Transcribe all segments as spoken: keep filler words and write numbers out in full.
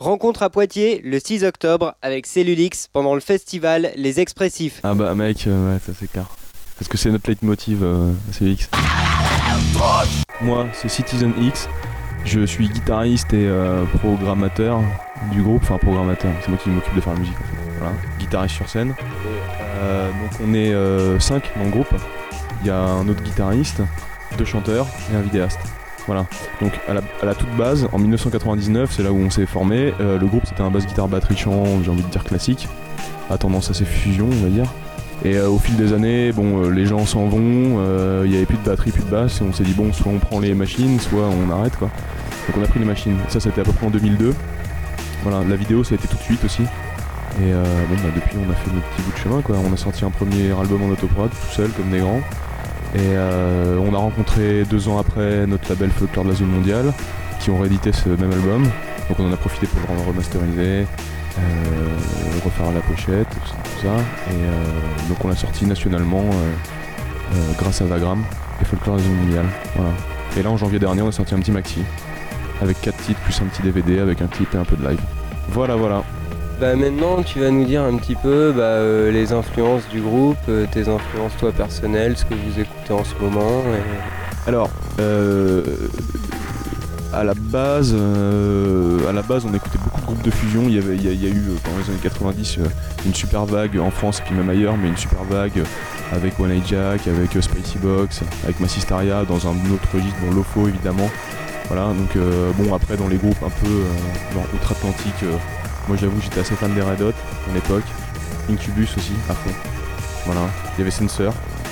Rencontre à Poitiers le six octobre avec Cellulix pendant le festival Les Expressifs. Ah bah mec, euh, ouais, ça c'est clair. Parce que c'est notre leitmotiv, euh, Cellulix. Moi, c'est Citizen X. Je suis guitariste et euh, programmateur du groupe. Enfin, programmateur, c'est moi qui m'occupe de faire la musique en fait. Voilà, guitariste sur scène. Euh, donc on est cinq euh, dans le groupe. Il y a un autre guitariste, deux chanteurs et un vidéaste. Voilà, donc à la, à la toute base, en dix-neuf cent quatre-vingt-dix-neuf, c'est là où on s'est formé. Euh, le groupe c'était un basse guitare batterie chant, j'ai envie de dire classique, à tendance assez fusion on va dire. Et euh, au fil des années, bon, euh, les gens s'en vont, il euh, n'y avait plus de batterie, plus de basse, et on s'est dit bon, soit on prend les machines, soit on arrête quoi. Donc on a pris les machines, et ça c'était à peu près en deux mille deux. Voilà, la vidéo ça a été tout de suite aussi. Et euh, bon bah depuis on a fait notre petit bout de chemin quoi, on a sorti un premier album en autoprod, tout seul comme des grands. Et euh, on a rencontré deux ans après notre label Folklore de la Zone Mondiale qui ont réédité ce même album. Donc on en a profité pour le rendre remasterisé, euh, refaire la pochette, tout ça. Tout ça. Et euh, donc on l'a sorti nationalement euh, euh, grâce à Vagram et Folklore de la Zone Mondiale. Voilà. Et là en janvier dernier on a sorti un petit maxi avec quatre titres plus un petit D V D avec un clip et un peu de live. Voilà voilà. Bah maintenant tu vas nous dire un petit peu bah, euh, les influences du groupe, euh, tes influences toi personnelles, ce que vous écoutez en ce moment. Et... Alors, euh, à la base, euh, à la base, on écoutait beaucoup de groupes de fusion. Il y avait, il y a, il y a eu pendant les années quatre-vingt-dix euh, une super vague en France et puis même ailleurs, mais une super vague avec One Eye Jack, avec euh, Spicy Box, avec Massistaria, dans un autre registre, bon Lofo évidemment. Voilà, donc euh, bon après dans les groupes un peu euh, genre outre-Atlantique. Euh, Moi j'avoue j'étais assez fan des Red Hot à l'époque, Incubus aussi à fond, voilà, il y avait Sensor,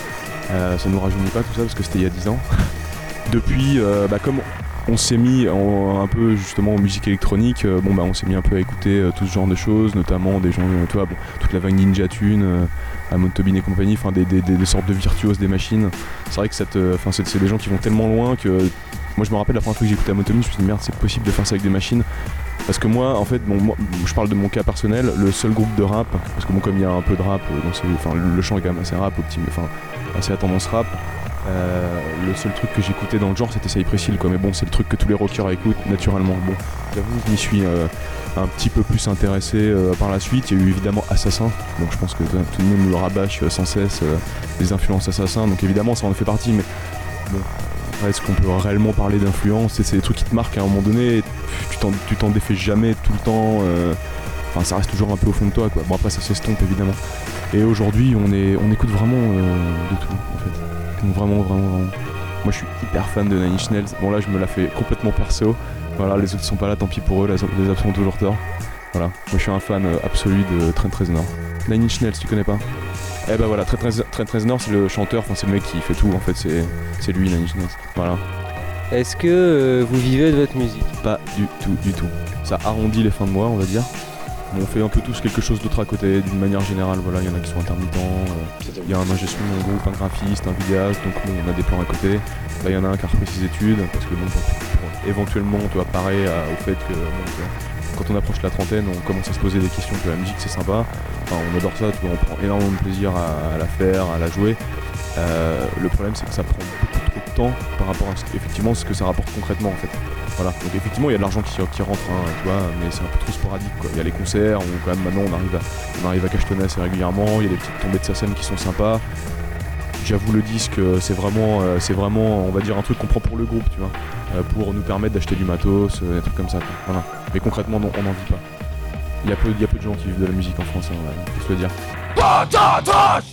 euh, ça nous rajeunit pas tout ça parce que c'était il y a dix ans. Depuis, euh, bah, comme on s'est mis en, un peu justement en musique électronique, euh, bon bah on s'est mis un peu à écouter euh, tout ce genre de choses, notamment des gens, euh, toi, bon, toute la vague Ninja Tune, euh, Amon Tobin et compagnie, enfin des, des, des, des sortes de virtuoses des machines. C'est vrai que cette, euh, c'est, c'est des gens qui vont tellement loin que moi je me rappelle la première fois que j'ai écouté Amon Tobin, je me suis dit merde c'est possible de faire ça avec des machines. Parce que moi, en fait, bon, moi, je parle de mon cas personnel, le seul groupe de rap, parce que bon, comme il y a un peu de rap, donc c'est, enfin, le chant est quand même assez rap, optim, enfin, assez à tendance rap, euh, le seul truc que j'écoutais dans le genre, c'était Cypress Hill, quoi. Mais bon, c'est le truc que tous les rockers écoutent naturellement. Bon, j'avoue, je m'y suis euh, un petit peu plus intéressé euh, par la suite. Il y a eu évidemment Assassin, donc je pense que tout le monde nous rabâche euh, sans cesse euh, les influences Assassin, donc évidemment, ça en fait partie, mais bon. Est-ce qu'on peut réellement parler d'influence? C'est des trucs qui te marquent à un moment donné, tu t'en, tu t'en défais jamais tout le temps, euh, enfin ça reste toujours un peu au fond de toi quoi. Bon après ça s'estompe évidemment. Et aujourd'hui on, est, on écoute vraiment euh, de tout en fait. Donc vraiment vraiment vraiment. Moi je suis hyper fan de Nine Inch Nails, bon là je me la fais complètement perso, voilà les autres sont pas là, tant pis pour eux, les absents ont toujours tort. Voilà, moi je suis un fan absolu de Trent Reznor. Nine Inch Nails tu connais pas? Eh ben voilà, Trent Reznor c'est le chanteur, enfin c'est le mec qui fait tout en fait, c'est, c'est lui Nine Inch Nails, voilà. Est-ce que euh, vous vivez de votre musique? Pas du tout, du tout. Ça arrondit les fins de mois on va dire. On fait un peu tous quelque chose d'autre à côté, d'une manière générale, voilà, il y en a qui sont intermittents, il euh, y a un ingé son dans le groupe, un graphiste, un vidéaste, donc bon, on a des plans à côté. Là il y en a un qui a repris ses études, parce que bon, pour, pour, éventuellement on doit parer à, au fait que bon, quand on approche la trentaine, on commence à se poser des questions que la musique c'est sympa, enfin, on adore ça, tu vois, on prend énormément de plaisir à, à la faire, à la jouer. Euh, le problème c'est que ça prend beaucoup trop de temps par rapport à ce, effectivement, ce que ça rapporte concrètement en fait. Voilà, donc effectivement il y a de l'argent qui, qui rentre, hein, tu vois, mais c'est un peu trop sporadique quoi. Il y a les concerts, on, quand même maintenant on arrive à, on arrive à cachetonner assez régulièrement, il y a des petites tombées de sa scène qui sont sympas. J'avoue le disque c'est vraiment, euh, c'est vraiment on va dire un truc qu'on prend pour le groupe, tu vois, euh, pour nous permettre d'acheter du matos, euh, des trucs comme ça quoi. Voilà. Mais concrètement non, on n'en vit pas. Il y a peu, il y a peu de gens qui vivent de la musique en France, hein, ouais, faut se le dire.